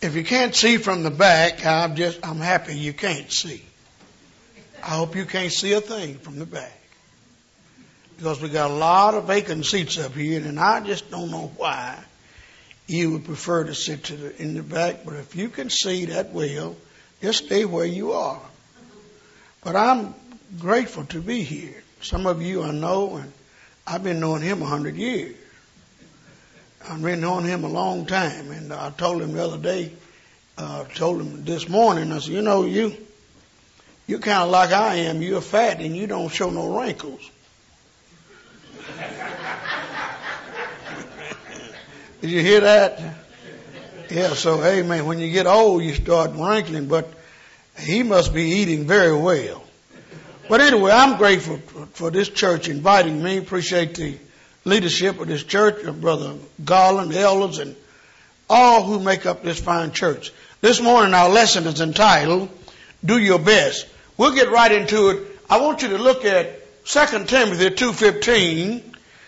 If you can't see from the back, I'm happy you can't see. I hope you can't see a thing from the back. Because we got a lot of vacant seats up here, and I just don't know why you would prefer to sit in the back. But if you can see that well, just stay where you are. But I'm grateful to be here. Some of you I know, and I've been knowing him 100 years. I've been knowing him a long time. And I told him the other day, told him this morning, I said, you're kind of like I am. You're fat and you don't show no wrinkles. Did you hear that? Yeah, so, hey, man, when you get old, you start wrinkling, but he must be eating very well. But anyway, I'm grateful for this church inviting me. Appreciate the leadership of this church, Brother Garland, elders, and all who make up this fine church. This morning, our lesson is entitled, Do Your Best. We'll get right into it. I want you to look at 2 Timothy 2:15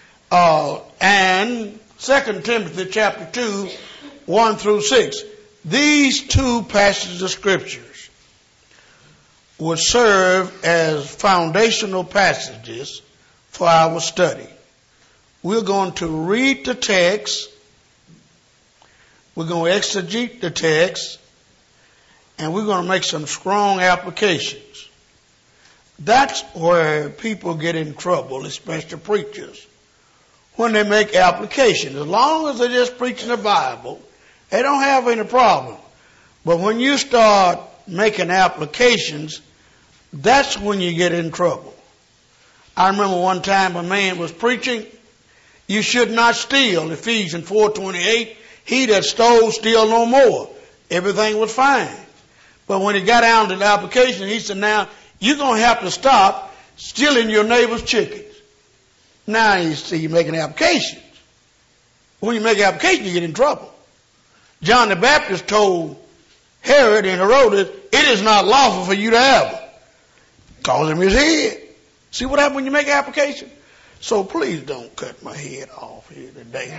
and 2 Timothy chapter 2, 1 through 6. These two passages of scriptures would serve as foundational passages for our study. We're going to read the text, we're going to exegete the text, and we're going to make some strong applications. That's where people get in trouble, especially preachers, when they make applications. As long as they're just preaching the Bible, they don't have any problem. But when you start making applications, that's when you get in trouble. I remember one time a man was preaching, you should not steal, Ephesians 4:28. He that stole, steal no more. Everything was fine. But when he got down to the application, he said, now, you're going to have to stop stealing your neighbor's chickens. Now you see, you're making applications. When you make an application, you get in trouble. John the Baptist told Herod and Herodes, it is not lawful for you to have her. Called him his head. See what happens when you make an application? So please don't cut my head off here today.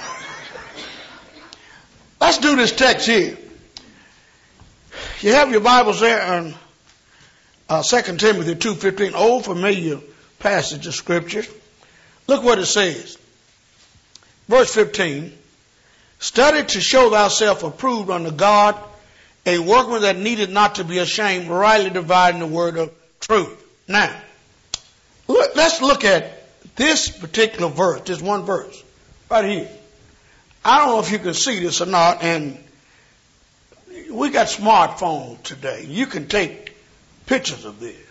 Let's do this text here. You have your Bibles there on 2 Timothy 2:15, old familiar passage of scripture. Look what it says. Verse 15, study to show thyself approved unto God, a workman that needed not to be ashamed, rightly dividing the word of truth. Now, let's look at this particular verse, this one verse, right here. I don't know if you can see this or not, and we got smartphones today. You can take pictures of this.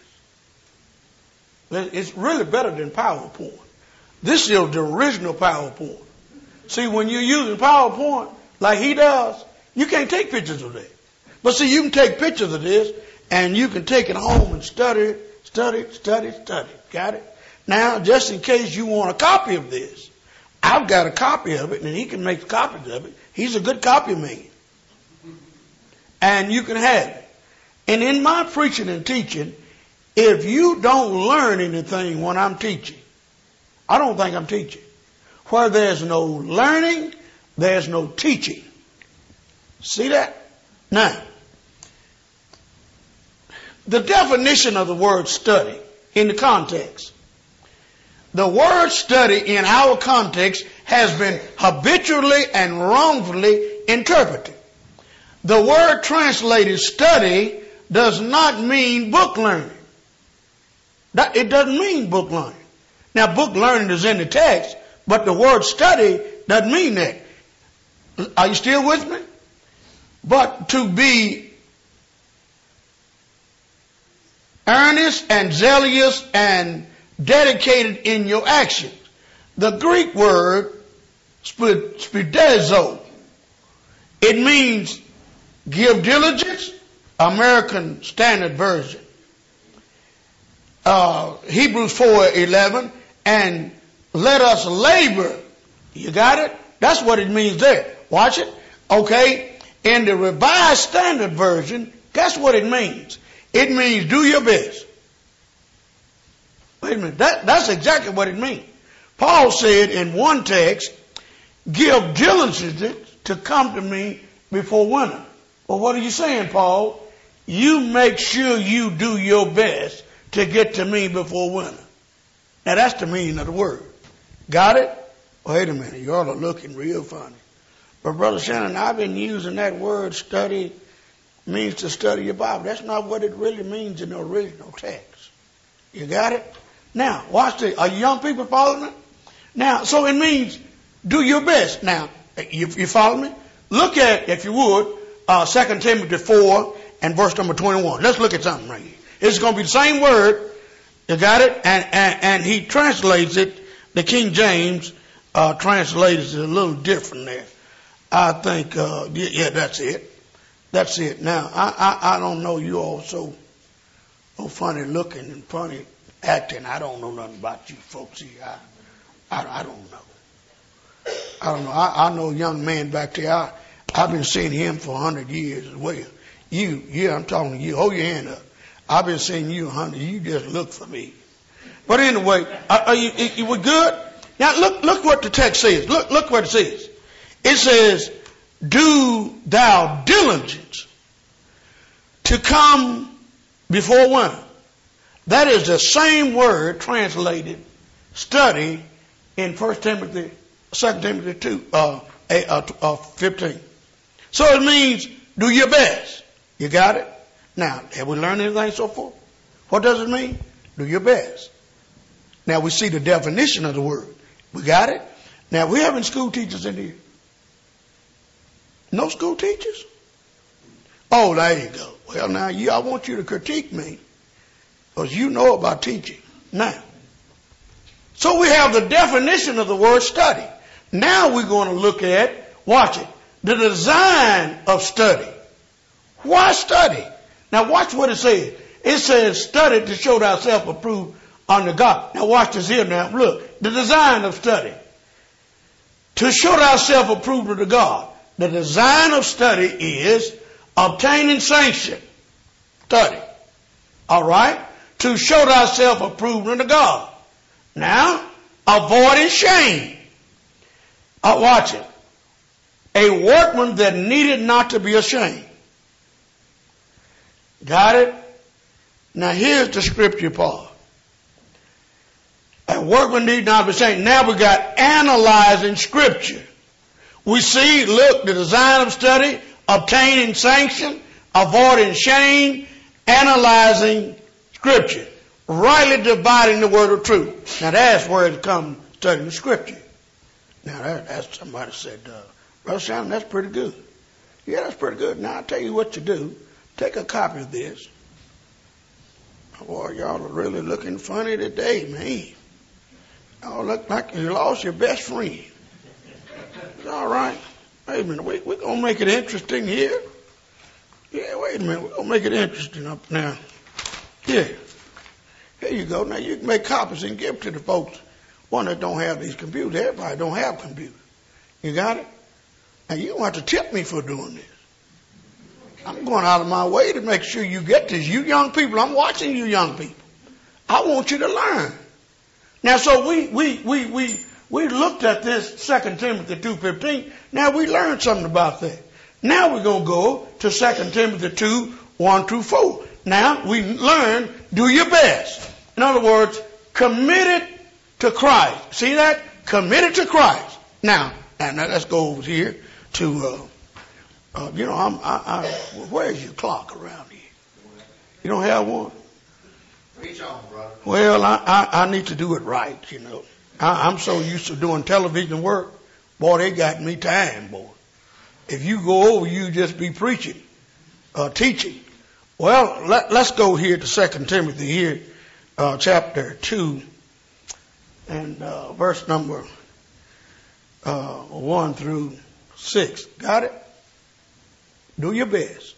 It's really better than PowerPoint. This is the original PowerPoint. See, when you're using PowerPoint like he does, you can't take pictures of that. But see, you can take pictures of this, and you can take it home and study. Got it? Now, just in case you want a copy of this, I've got a copy of it, and he can make copies of it. He's a good copy man. And you can have it. And in my preaching and teaching, if you don't learn anything when I'm teaching, I don't think I'm teaching. Where there's no learning, there's no teaching. See that? Now, the definition of the word study in the context. The word study in our context has been habitually and wrongfully interpreted. The word translated study does not mean book learning. It doesn't mean book learning. Now, book learning is in the text, but the word study doesn't mean that. Are you still with me? But to be earnest and zealous and dedicated in your actions. The Greek word, spidezo, it means give diligence, American Standard Version. Hebrews 4:11, and let us labor. You got it? That's what it means there. Watch it. Okay. In the Revised Standard Version, guess what it means? It means do your best. Wait a minute. That's exactly what it means. Paul said in one text, give diligence to come to me before winter. Well, what are you saying, Paul? You make sure you do your best to get to me before winter. Now, that's the meaning of the word. Got it? Wait a minute. You all are looking real funny. But, Brother Shannon, I've been using that word study means to study your Bible. That's not what it really means in the original text. You got it? Now, watch this. Are you young people following it? Now, so it means do your best. Now, you follow me? Look at, if you would, 2 Timothy 4 and verse number 21. Let's look at something right here. It's going to be the same word. You got it? And he translates it. The King James translates it a little different there. I think, yeah, that's it. That's it. Now, I don't know you all so funny looking and funny acting. I don't know nothing about you folks here. I don't know. I don't know. I know a young man back there. I've been seeing him for 100 years as well. Yeah, I'm talking to you. Hold your hand up. I've been seeing you 100. You just look for me. But anyway, you were good? Now look what the text says. Look what it says. It says, do thou diligence to come before winter. That is the same word translated study in 1 Timothy, 2 Timothy 2, 15. So it means do your best. You got it? Now, have we learned anything so far? What does it mean? Do your best. Now we see the definition of the word. We got it? Now we having school teachers in here. No school teachers? Oh, there you go. Well, now I want you to critique me because you know about teaching. Now, so we have the definition of the word study. Now we're going to look at, watch it, the design of study. Why study? Now watch what it says. It says study to show thyself approved unto God. Now watch this here now. Look, the design of study. To show thyself approved unto God. The design of study is obtaining sanction. Study. All right? To show thyself approved unto God. Now, avoiding shame. Watch it. A workman that needed not to be ashamed. Got it? Now here's the scripture part. A workman need not be ashamed. Now we got analyzing scripture. We see, look, the design of study, obtaining sanction, avoiding shame, analyzing scripture, rightly dividing the word of truth. Now that's where it comes studying the scripture. Now that's somebody said, Brother Shannon, that's pretty good. Yeah, that's pretty good. Now I'll tell you what you do. Take a copy of this. Boy, y'all are really looking funny today, man. Y'all look like you lost your best friend. It's all right. Wait a minute. We're going to make it interesting here. Yeah, wait a minute. We're going to make it interesting up now. Here. Here you go. Now you can make copies and give to the folks. One that don't have these computers. Everybody don't have computers. You got it? Now you don't have to tip me for doing this. I'm going out of my way to make sure you get this. You young people, I'm watching you young people. I want you to learn. Now, so we looked at this 2 Timothy 2:15. Now we learned something about that. Now we're going to go to 2 Timothy 2, 1 through 4. Now we learn, do your best. In other words, committed to Christ. See that? Committed to Christ. Now let's go over here to, where's your clock around here? You don't have one? Reach on, brother. Well, I need to do it right, you know. I'm so used to doing television work. Boy, they got me time, boy. If you go over, you just be preaching, teaching. Well, let's go here to 2 Timothy here, chapter 2, and verse number 1 through 6. Got it? Do your best.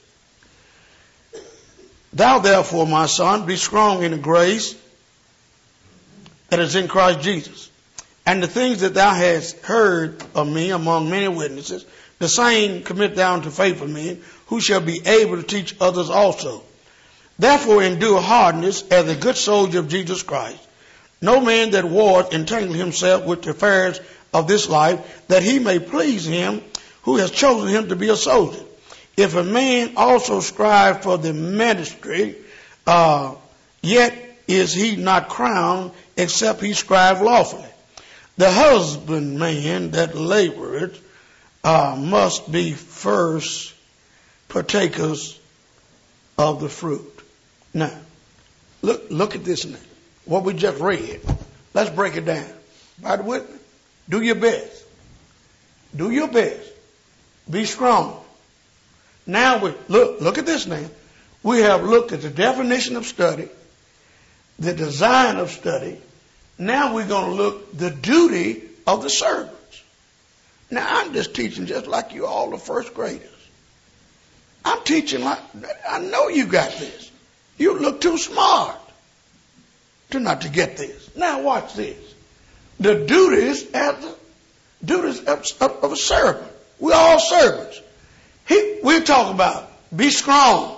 Thou therefore, my son, be strong in the grace that is in Christ Jesus. And the things that thou hast heard of me among many witnesses, the same commit thou unto faithful men, who shall be able to teach others also. Therefore endure hardness as a good soldier of Jesus Christ. No man that warreth entangle himself with the affairs of this life, that he may please him who has chosen him to be a soldier. if a man also strive for the ministry, yet is he not crowned, except he strive lawfully. The husbandman that laboreth must be first partakers of the fruit. Now, look at this now. What we just read. Let's break it down. Right with me? Do your best. Do your best. Be strong. Now, look at this now. We have looked at the definition of study, the design of study. Now we're going to look the duty of the servants. Now, I'm just teaching just like you all the first graders. I'm teaching like, I know you got this. You look too smart to not to get this. Now watch this. The duties of a servant. We're all servants. We're talking about be strong,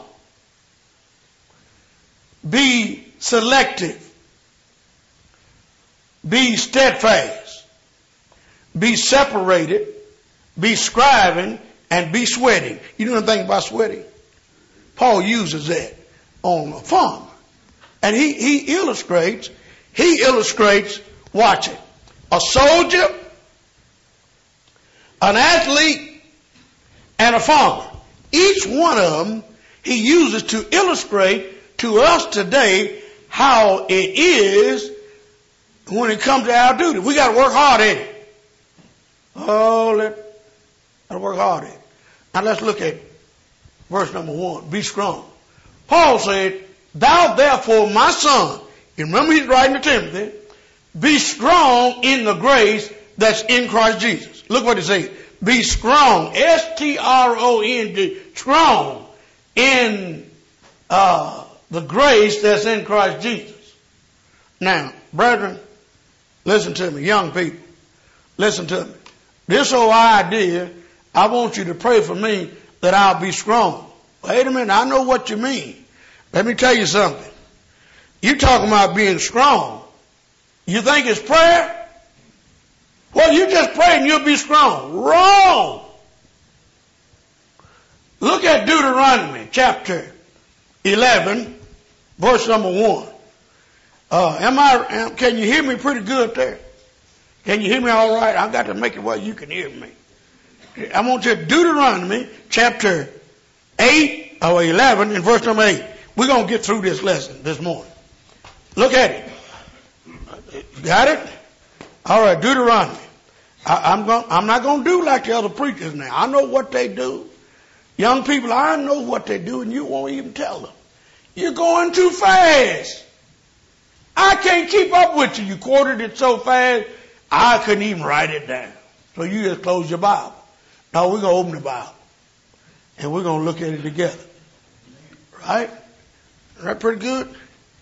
be selective, be steadfast, be separated, be scribing, and be sweating. You know anything about sweating? Paul uses that on a farmer. And he illustrates, watch it, a soldier, an athlete, and a farmer. Each one of them he uses to illustrate to us today how it is when it comes to our duty. We got to work hard at it. Got to work hard at it. Now let's look at verse number 1. Be strong. Paul said, thou therefore, my son, you remember he's writing to Timothy, be strong in the grace that's in Christ Jesus. Look what he says. Be strong, S-T-R-O-N-G, strong in the grace that's in Christ Jesus. Now, brethren, listen to me. Young people, listen to me. This whole idea, I want you to pray for me that I'll be strong. Wait a minute, I know what you mean. Let me tell you something. You talking about being strong. You think it's prayer? Well, you just pray and you'll be strong. Wrong. Look at Deuteronomy chapter 11, verse number 1. Can you hear me pretty good there? Can you hear me all right? I've got to make it where you can hear me. I want you to Deuteronomy chapter 8 or 11 and verse number 8. We're going to get through this lesson this morning. Look at it. Got it? All right, Deuteronomy. I'm not going to do like the other preachers now. I know what they do. Young people, I know what they do and you won't even tell them. You're going too fast. I can't keep up with you. You quoted it so fast, I couldn't even write it down. So you just close your Bible. Now we're going to open the Bible. And we're going to look at it together. Right? Is that pretty good?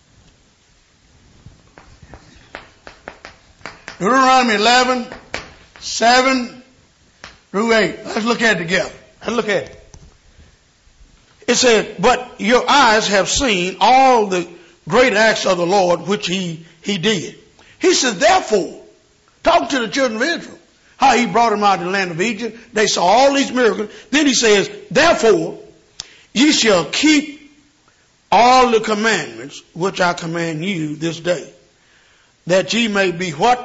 Deuteronomy 11, 7 through 8. Let's look at it together. Let's look at it. It said, but your eyes have seen all the great acts of the Lord which he did. He said, therefore, talking to the children of Israel, how he brought them out of the land of Egypt. They saw all these miracles. Then he says, therefore, ye shall keep all the commandments which I command you this day, that ye may be what?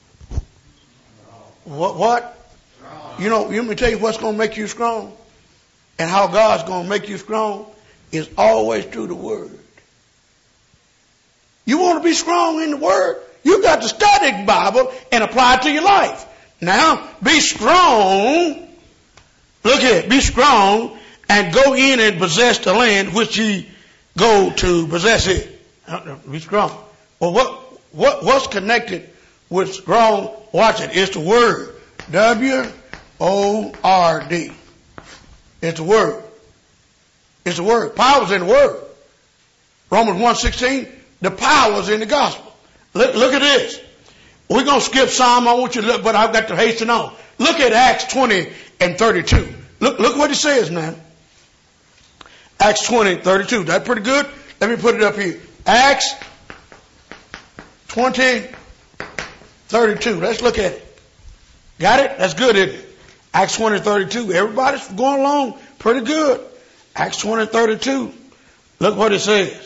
What? You know, let me tell you what's going to make you strong and how God's going to make you strong is always through the Word. You want to be strong in the Word? You got to study the Bible and apply it to your life. Now, be strong. Look at it. Be strong and go in and possess the land which ye go to possess it. Be strong. Well, what's connected with strong? Watch it. It's the Word. W-O-R-D. It's the Word. It's the Word. Power's in the Word. Romans 1:16. The power's in the gospel. Look at this. We're going to skip Psalm. I want you to look, but I've got to hasten on. Look at Acts 20 and 32. Look what it says now. Acts 20, 32. That's pretty good. Let me put it up here. Acts 20, 32. Let's look at it. Got it? That's good, isn't it? Acts 20, 32. Everybody's going along Pretty good. Acts 20:32. Look what it says.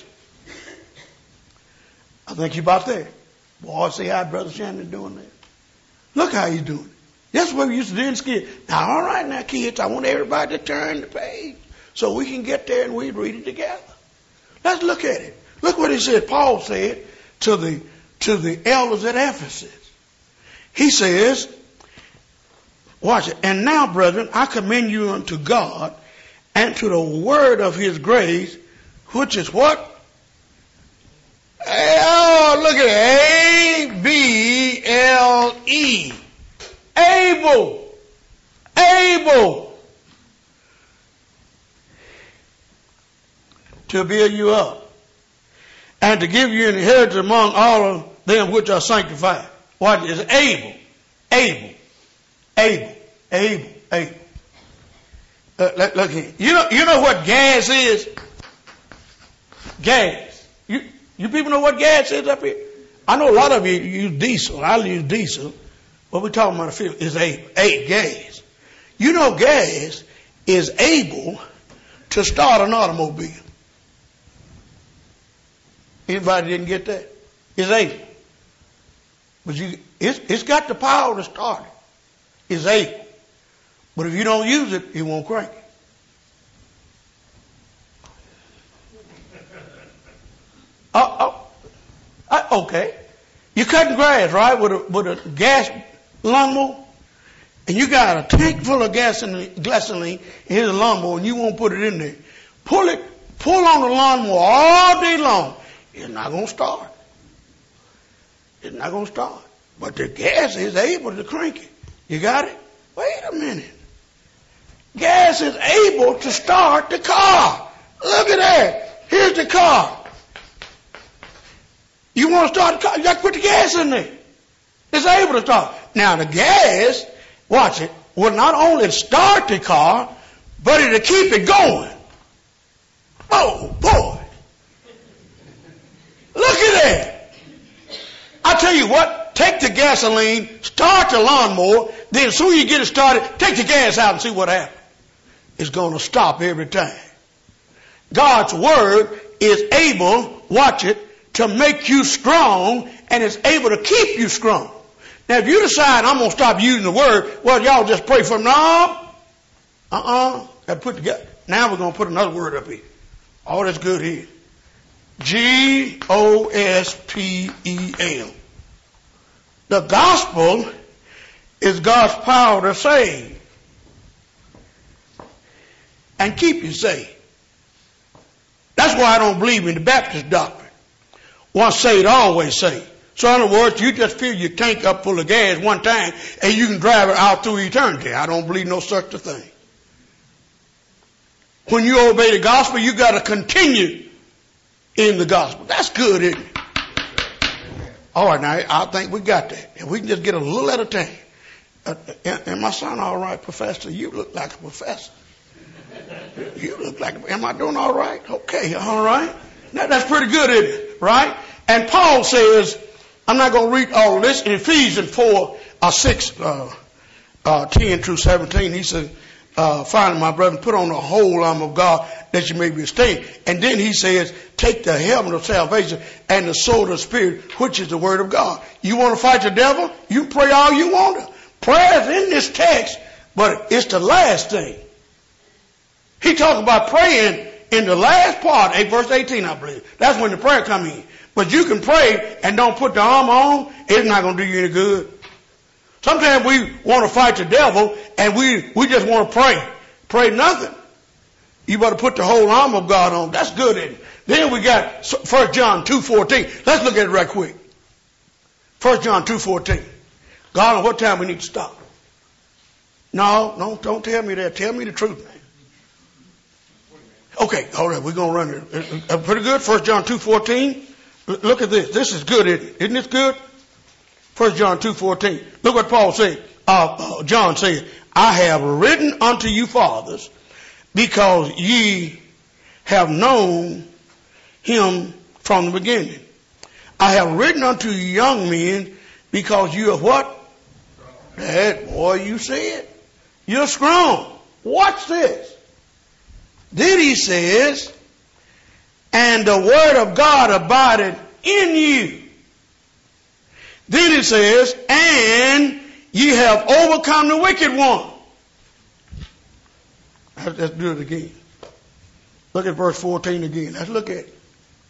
I think you're about there. Boy, see how Brother Shannon doing that. Look how he's doing it. That's what we used to do in school. Now, all right, now, kids, I want everybody to turn the page so we can get there and we read it together. Let's look at it. Look what he said. Paul said to the elders at Ephesus. He says, watch it. And now, brethren, I commend you unto God and to the word of his grace, which is what? Oh, look at it. A-B-L-E. Able to build you up and to give you an inheritance among all of them which are sanctified. What is able? Look here. You know what gas is? Gas. You people know what gas is up here? I know a lot of you use diesel. I use diesel. What we're talking about is gas. You know gas is able to start an automobile. Anybody didn't get that? It's able. But it's got the power to start it. It's able. But if you don't use it, it won't crank it. Okay. You're cutting grass, right, with a gas lawnmower, and you got a tank full of gasoline, and here's a lawnmower, and you won't put it in there. Pull on the lawnmower all day long. It's not going to start. It's not going to start. But the gas is able to crank it. You got it? Wait a minute. Gas is able to start the car. Look at that. Here's the car. You want to start the car, you got to put the gas in there. It's able to start. Now the gas, watch it, will not only start the car, but it'll keep it going. Oh, boy. Look at that. I tell you what, take the gasoline, start the lawnmower, then as soon as you get it started, take the gas out and see what happens. It's going to stop every time. God's word is able, watch it, to make you strong, and it's able to keep you strong. Now, if you decide I'm going to stop using the word, well, y'all just pray for me. No. Got to put together. Now we're going to put another word up here. Oh, that's good here. Gospel. The gospel is God's power to save and keep you saved. That's why I don't believe in the Baptist doctrine. Once saved, always saved. So in other words, you just fill your tank up full of gas one time and you can drive it out through eternity. I don't believe no such a thing. When you obey the gospel, you got to continue in the gospel. That's good, isn't it? All right, now I think we got that. If we can just get a little at a time. Am my son all right, Professor? You look like a professor. You look like, am I doing all right? Okay, all right. Now that's pretty good, isn't it? Right? And Paul says, I'm not going to read all of this. In Ephesians 10 through 17, he says, finally, my brethren, put on the whole armor of God that you may be sustained. And then he says, take the helmet of salvation and the sword of the Spirit, which is the word of God. You want to fight the devil? You pray all you want to. Prayer is in this text, but it's the last thing. He talks about praying in the last part, verse 18, I believe. That's when the prayer comes in. But you can pray and don't put the armor on, it's not going to do you any good. Sometimes we want to fight the devil and we just want to pray. Pray nothing. You better put the whole armor of God on. That's good, isn't it? Then we got 1 John 2:14. Let's look at it right quick. 1 John 2:14. God, what time we need to stop? No, don't tell me that. Tell me the truth, man. Okay, all right, we're going to run it. Pretty good. 1 John 2:14. Look at this. This is good, isn't it? Isn't this good? 1 John 2:14. Look what Paul said. John said, I have written unto you fathers, because ye have known him from the beginning. I have written unto you young men, because you are what? That boy, you said. You're strong. Watch this. Then he says, and the word of God abided in you. Then it says, and ye have overcome the wicked one. Let's do it again. Look at verse 14 again. Let's look at it.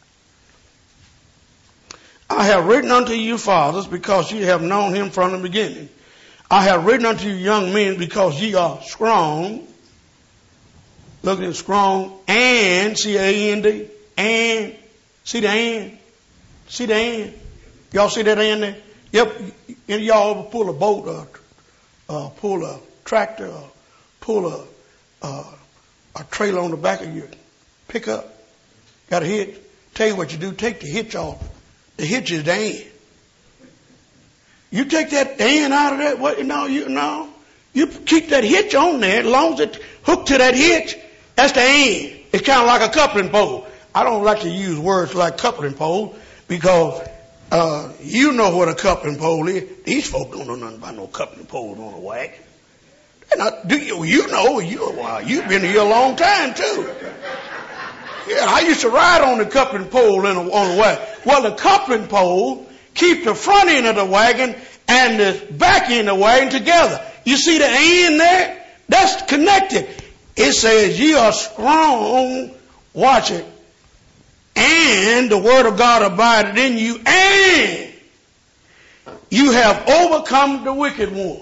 I have written unto you, fathers, because ye have known him from the beginning. I have written unto you, young men, because ye are strong. Look at it, strong, and, C-A-N-D, and, see the and? See the and? Y'all see that and there? Yep. And y'all ever pull a boat, or pull a tractor, or pull a trailer on the back of your pickup? Got a hitch? Tell you what you do, take the hitch off. The hitch is the end. You take that end out of that, what? No, you keep that hitch on there. As long as it's hooked to that hitch, that's the end. It's kind of like a coupling pole. I don't like to use words like coupling pole because you know what a coupling pole is. These folk don't know nothing about no coupling poles on a wagon. Do you? You know, you've been here a long time too. Yeah, I used to ride on the coupling pole on the wagon. Well, the coupling pole keeps the front end of the wagon and the back end of the wagon together. You see the end there? That's connected. It says, ye are strong, watch it, and the word of God abided in you, and you have overcome the wicked one.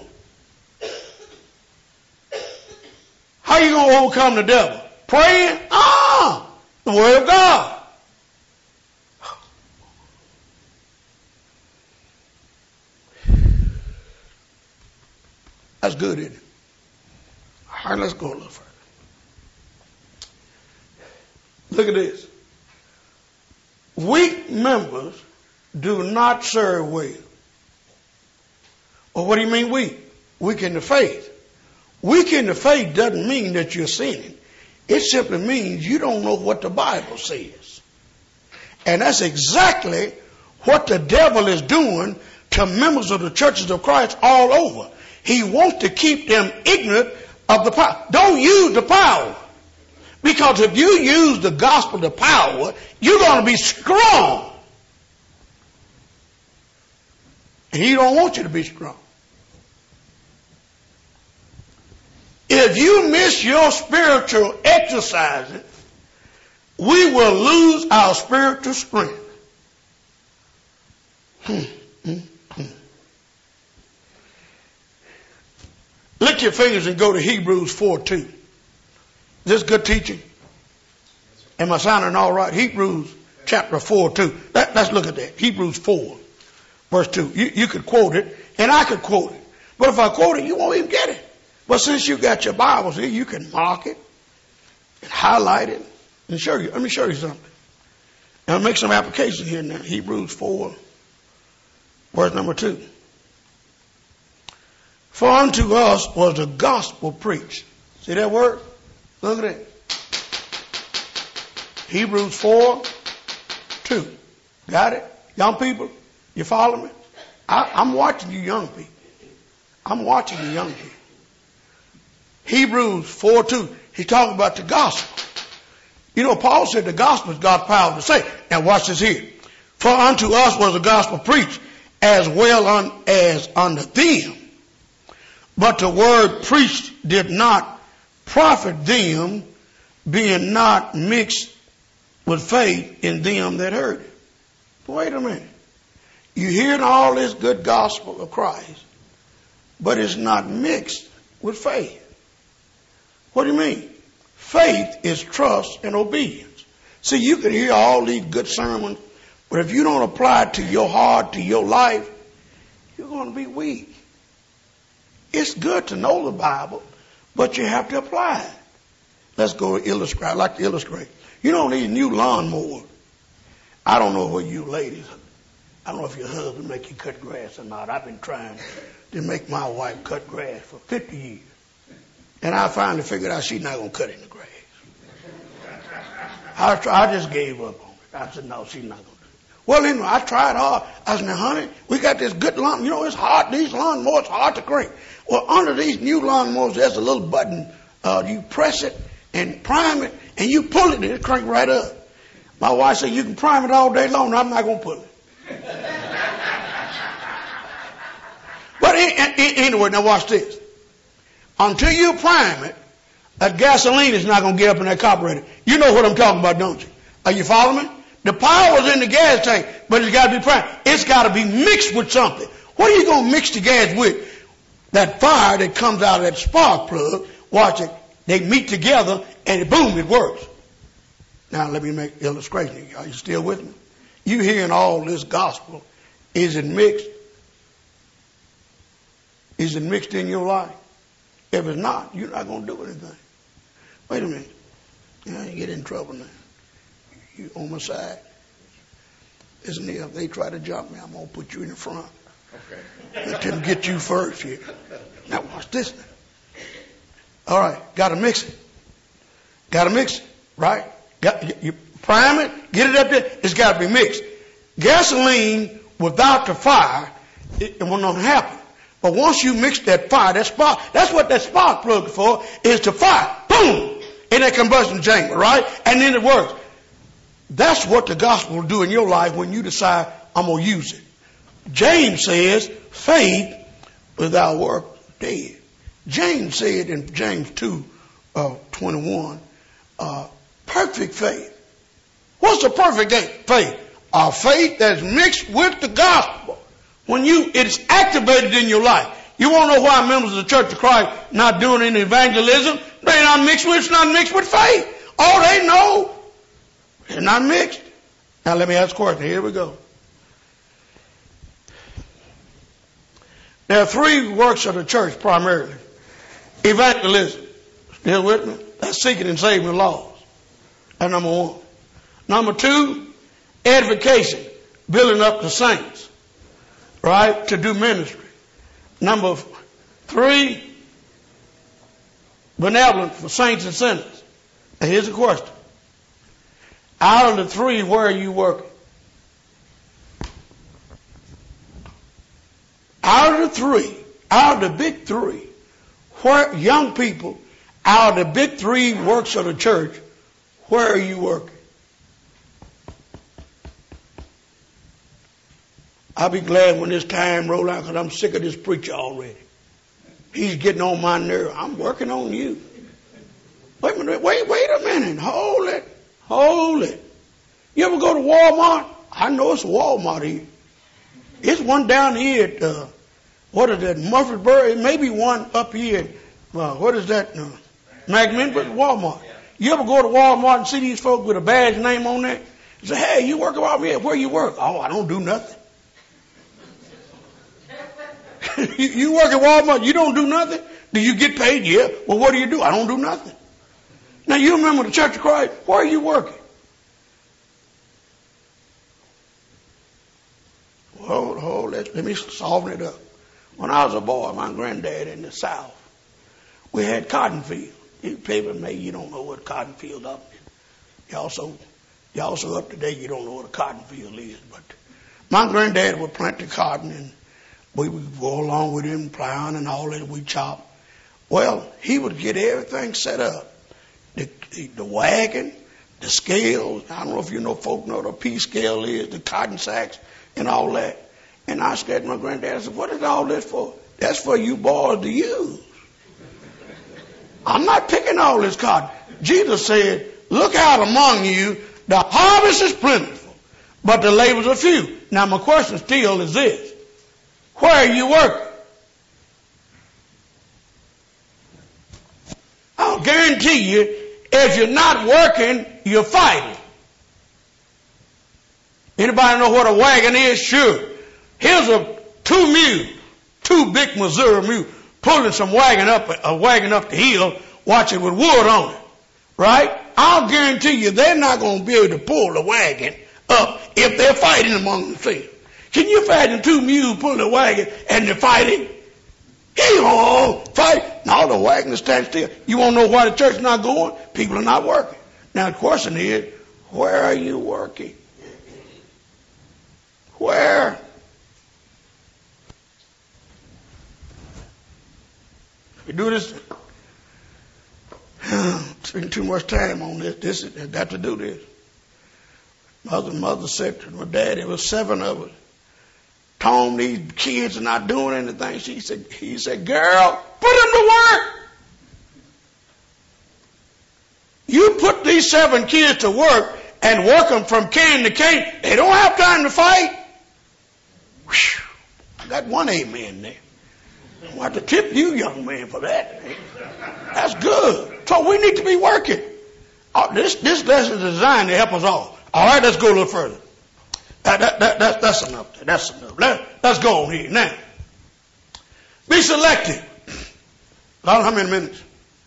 How you going to overcome the devil? Praying? The word of God. That's good, isn't it? All right, let's go a little further. Look at this. Weak members do not serve well. Well, what do you mean weak? Weak in the faith. Weak in the faith doesn't mean that you're sinning. It simply means you don't know what the Bible says. And that's exactly what the devil is doing to members of the churches of Christ all over. He wants to keep them ignorant of the power. Don't use the power. Because if you use the gospel to power, you're going to be strong. And he don't want you to be strong. If you miss your spiritual exercising, we will lose our spiritual strength. Lick your fingers and go to Hebrews 4:2. Is this good teaching? Am I sounding all right? Hebrews chapter 4:2. Let's look at that. Hebrews 4, verse 2. You could quote it, and I could quote it. But if I quote it, you won't even get it. But since you got your Bibles here, you can mark it and highlight it and show you. Let me show you something. Now, I'll make some application here now. Hebrews 4, verse number 2. For unto us was the gospel preached. See that word? Look at it. Hebrews 4:2. Got it? Young people, you follow me? I'm watching you young people. I'm watching you young people. Hebrews 4:2. He's talking about the gospel. You know, Paul said the gospel is God's power to save. Now watch this here. For unto us was the gospel preached as well as unto them. But the word preached did not profit them, being not mixed with faith in them that heard it. Wait a minute. You hear all this good gospel of Christ, but it's not mixed with faith. What do you mean? Faith is trust and obedience. See, you can hear all these good sermons, but if you don't apply it to your heart, to your life, you're going to be weak. It's good to know the Bible, but you have to apply it. Let's go illustrate. I like to illustrate. You know these new lawnmowers. I don't know what you ladies, I don't know if your husband make you cut grass or not. I've been trying to make my wife cut grass for 50 years. And I finally figured out she's not going to cut any grass. I just gave up on it. I said, no, she's not going to do it. Well, anyway, I tried hard. I said, now, honey, we got this good lawn. You know, it's hard. These lawnmowers are hard to crank. Well, under these new lawnmowers, there's a little button. You press it, and prime it, and you pull it, and it crank right up. My wife said, you can prime it all day long, and I'm not going to pull it. But anyway, now watch this. Until you prime it, that gasoline is not going to get up in that carburetor. You know what I'm talking about, don't you? Are you following me? The power is in the gas tank, but it's got to be primed. It's got to be mixed with something. What are you going to mix the gas with? That fire that comes out of that spark plug, watch it, they meet together, and boom, it works. Now, let me make an illustration. Are you still with me? You hearing all this gospel. Is it mixed? Is it mixed in your life? If it's not, you're not going to do anything. Wait a minute. You get in trouble now. You on my side. Listen here, if they try to jump me, I'm going to put you in the front. Okay. Let them get you first here. Now watch this now. All right, got to mix it. Got to mix it, right? You prime it, get it up there. It's got to be mixed. Gasoline without the fire, it will not happen. But once you mix that fire, that spark, that's what that spark plug is for, is to fire. Boom! In that combustion chamber, right? And then it works. That's what the gospel will do in your life when you decide, I'm going to use it. James says, faith without work, dead. James said in James 2:21, perfect faith. What's the perfect faith? A faith that's mixed with the gospel. When it's activated in your life. You want to know why members of the Church of Christ not doing any evangelism? They're not mixed with, it's not mixed with faith. Oh, they know. It's not mixed. Now let me ask a question. Here we go. There are three works of the church primarily. Evangelism. Still with me? That's seeking and saving the lost. That's number one. Number two, edification. Building up the saints. Right? To do ministry. Number three, benevolence for saints and sinners. Now here's the question. Out of the three, where are you working? Out of the three, out of the big three, where young people, out of the big three works of the church, where are you working? I'll be glad when this time rolls out because I'm sick of this preacher already. He's getting on my nerve. I'm working on you. Wait a minute. Wait a minute. Hold it. You ever go to Walmart? I know it's a Walmart here. It's one down here at, what is that, Murfreesboro? Maybe one up here at, what is that, McMinnville, Walmart. You ever go to Walmart and see these folks with a badge name on there? You say, hey, you work around here. Where you work? Oh, I don't do nothing. You work at Walmart, you don't do nothing? Do you get paid? Yeah. Well, what do you do? I don't do nothing. Now, you remember the Church of Christ. Where are you working? Hold, let me soften it up. When I was a boy, my granddad in the South, we had cotton fields. People, maybe you don't know what cotton field up is. You also up to date, you don't know what a cotton field is. But my granddad would plant the cotton and we would go along with him, plowing and all that, we chop. Well, he would get everything set up. The wagon, the scales. I don't know if you know, folk know what a pea scale is, the cotton sacks and all that. And I scared my granddad. I said, what is all this for? That's for you boys to use. I'm not picking all this cotton. Jesus said, look out among you, the harvest is plentiful, but the labors are few. Now my question still is this. Where are you working? I'll guarantee you, if you're not working, you're fighting. Anybody know what a wagon is? Sure. Here's two big Missouri mules pulling some wagon up the hill, watching with wood on it. Right? I'll guarantee you they're not going to be able to pull the wagon up if they're fighting among themselves. Can you imagine two mules pulling a wagon and they're fighting? Fight. Now the wagon is standing still. You want to know why the church is not going? People are not working. Now the question is, where are you working? Where? We do this. Spending too much time on this. I got to do this. Mother said to my dad, there was 7 of us. Tom, these kids are not doing anything. He said, girl, put them to work. You put these 7 kids to work and work them from can to can. They don't have time to fight. Whew. I got one amen there. I want to tip you, young man, for that. That's good. So we need to be working. This lesson is designed to help us all. All right, let's go a little further. That's enough. That's enough. Let's go on here. Now, be selective. How many minutes?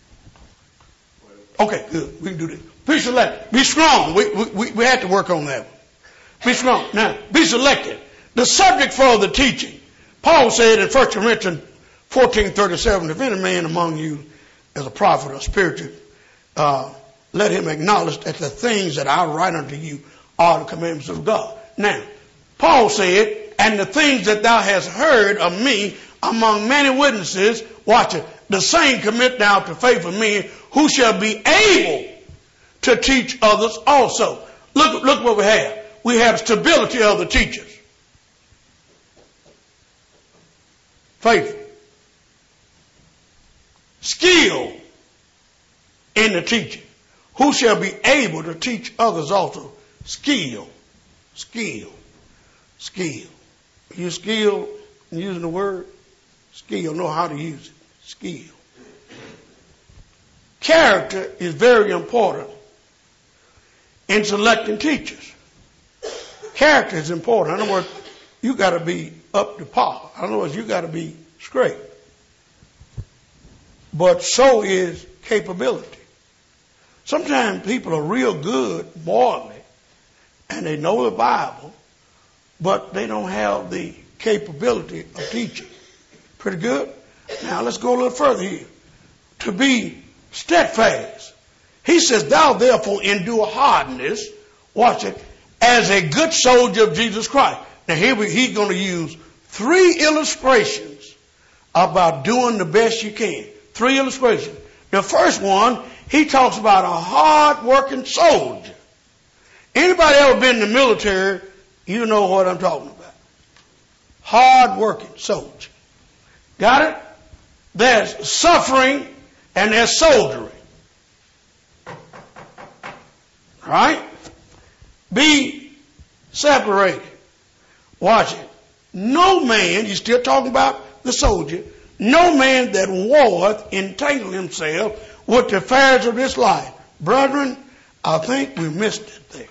Okay, good. We can do this. Be selective. Be strong. We had to work on that one. Be strong. Now, be selective. The subject for the teaching. Paul said in 1 Corinthians 14:37, if any man among you is a prophet or spiritual, let him acknowledge that the things that I write unto you are the commandments of God. Now, Paul said, and the things that thou hast heard of me among many witnesses, watch it, the same commit thou to faithful men who shall be able to teach others also. Look what we have. We have stability of the teachers. Faithful. Skill in the teaching. Who shall be able to teach others also? Skill. You skill in using the word? Skill, know how to use it. Skill. Character is very important in selecting teachers. Character is important. In other words, you got to be up to par. In other words, you got to be straight. But so is capability. Sometimes people are real good morally, and they know the Bible, but they don't have the capability of teaching. Pretty good? Now let's go a little further here. To be steadfast. He says, thou therefore endure hardness, watch it, as a good soldier of Jesus Christ. Now here he's going to use 3 illustrations about doing the best you can. 3 illustrations. The first one, he talks about a hard-working soldier. Anybody ever been in the military, you know what I'm talking about. Hard-working soldier. Got it? There's suffering and there's soldiering. All right? Be separated. Watch it. No man, he's still talking about the soldier, no man that warreth entangle himself with the affairs of this life. Brethren, I think we missed it there.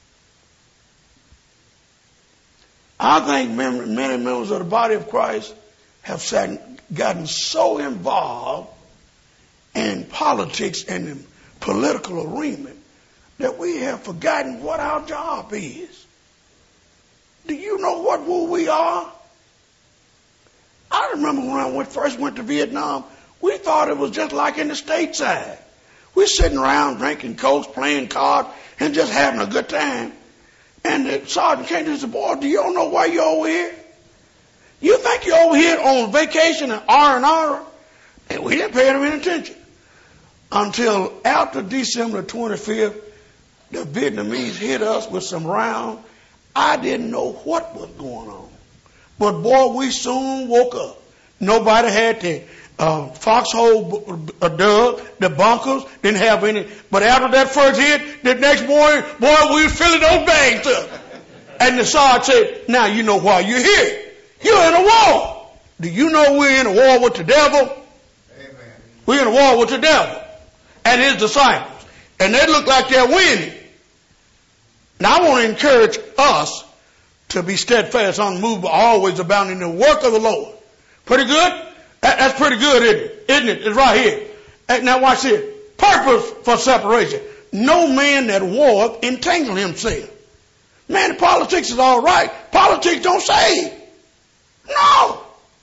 I think many members of the body of Christ have gotten so involved in politics and in political arena that we have forgotten what our job is. Do you know what we are? I remember when I first went to Vietnam, we thought it was just like in the stateside. We're sitting around drinking Cokes, playing cards, and just having a good time. And the sergeant came to me and said, boy, do you all know why you're over here? You think you're over here on vacation in R&R? And we didn't pay them any attention. Until after December 25th, the Vietnamese hit us with some rounds. I didn't know what was going on. But boy, we soon woke up. Nobody had the foxhole dug, the bunkers, didn't have any. But after that first hit, the next morning, boy, we were filling those bags up. And the sergeant said, now you know why you're here. You're in a war. Do you know we're in a war with the devil? Amen. We're in a war with the devil and his disciples. And they look like they're winning. Now I want to encourage us to be steadfast, unmovable, always abounding in the work of the Lord. Pretty good? That's pretty good, isn't it? Isn't it? It's right here. Now watch this. Purpose for separation. No man that warreth entangle himself. Man, politics is all right. Politics don't save. No.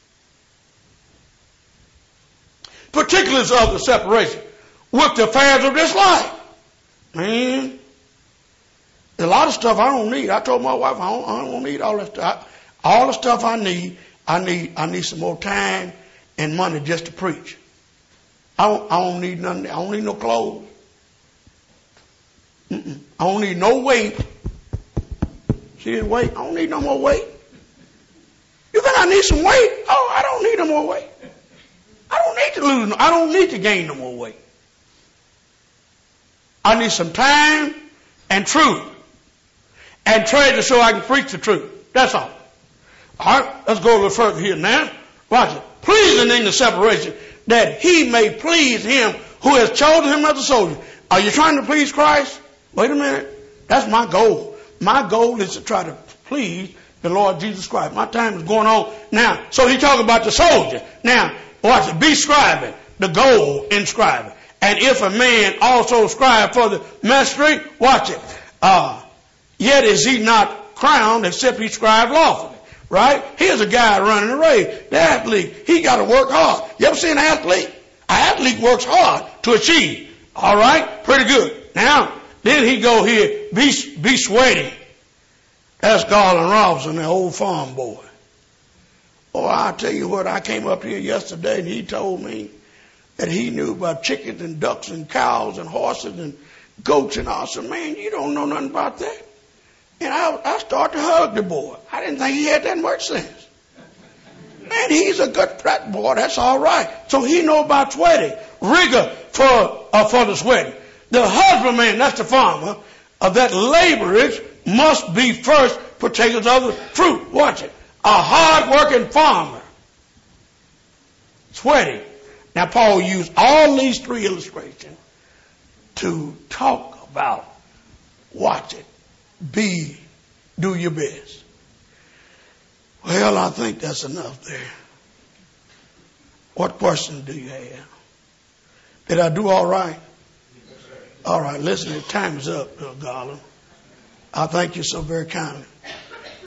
Particulars of the separation with the affairs of this life. Man, a lot of stuff I don't need. I told my wife I don't need all that stuff. All the stuff I need some more time and money just to preach. I don't need nothing. I don't need no clothes. I don't need no weight. See his weight? I don't need no more weight. You think I need some weight? Oh, I don't need no more weight. I don't need to gain no more weight. I need some time and truth and treasure so I can preach the truth. That's all. All right, let's go a little further here now. Watch it. Pleasing in the separation, that he may please him who has chosen him as a soldier. Are you trying to please Christ? Wait a minute. That's my goal. My goal is to try to please the Lord Jesus Christ. My time is going on now. So he talking about the soldier. Now, watch it. Be scribing. The goal in scribing. And if a man also scribe for the ministry, watch it. Yet is he not crowned except he scribe lawfully. Right? Here's a guy running a race. The athlete, he got to work hard. You ever seen an athlete? An athlete works hard to achieve. All right? Pretty good. Now, then he go here, be sweaty. That's Garland Robinson, the old farm boy. Oh, I'll tell you what, I came up here yesterday and he told me that he knew about chickens and ducks and cows and horses and goats and all. I said, man, you don't know nothing about that. And I started to hug the boy. I didn't think he had that much sense. Man, he's a good flat boy. That's all right. So he know about sweating. Rigor for the sweating. The husbandman, that's the farmer, that laborers must be first partakers of the fruit. Watch it. A hard-working farmer. Sweating. Now, Paul used all these three illustrations to talk about, watch it, do your best. Well, I think that's enough there. What questions do you have? Did I do all right? All right, listen, time is up, Garland. I thank you so very kindly.